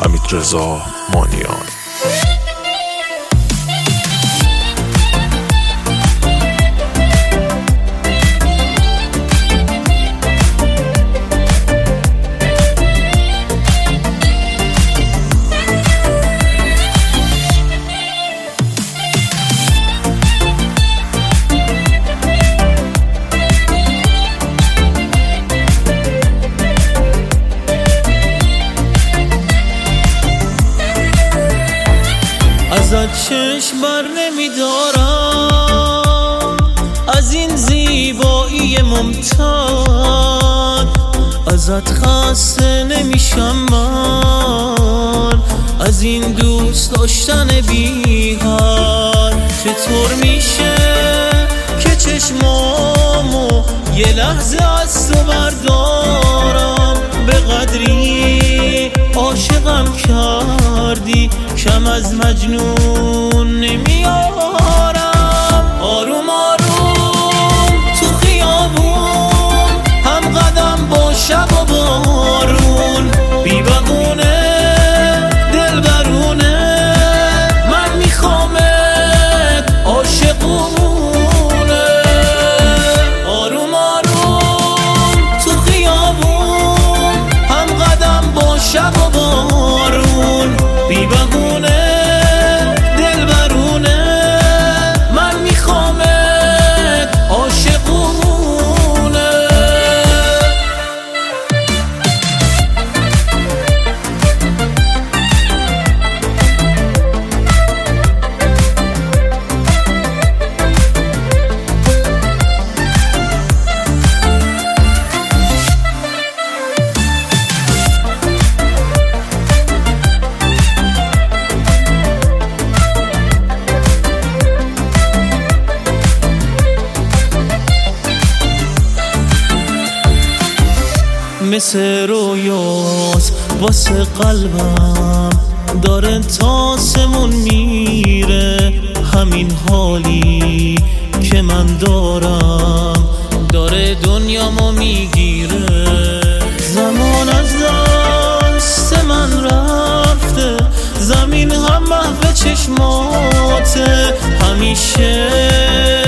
حمیدرضا مانیان. ازت چشم بر نمیدارم، از این زیبایی ممتد، ازت خسته نمیشم من، از این دوست داشتن بی حد. چطور میشه که چشمامو یه لحظه از تو بردارم، به قدری عاشقم کردی کم از مجنون نمیارم. آروم آروم تو خیابون هم قدم با شب و بارون، بی بهونه دل برونه من میخوامت عاشقونه. آروم آروم تو خیابون هم قدم با شب و بارون، بی بهونه دل برونه من میخوامت عاشقونه. مثل رویاست واسه قلبم، داره تا آسمون میره، همین حالی که من دارم داره دنیامو میگیره. زمان از دست من رفته، زمین هم محو چشماته، همیشه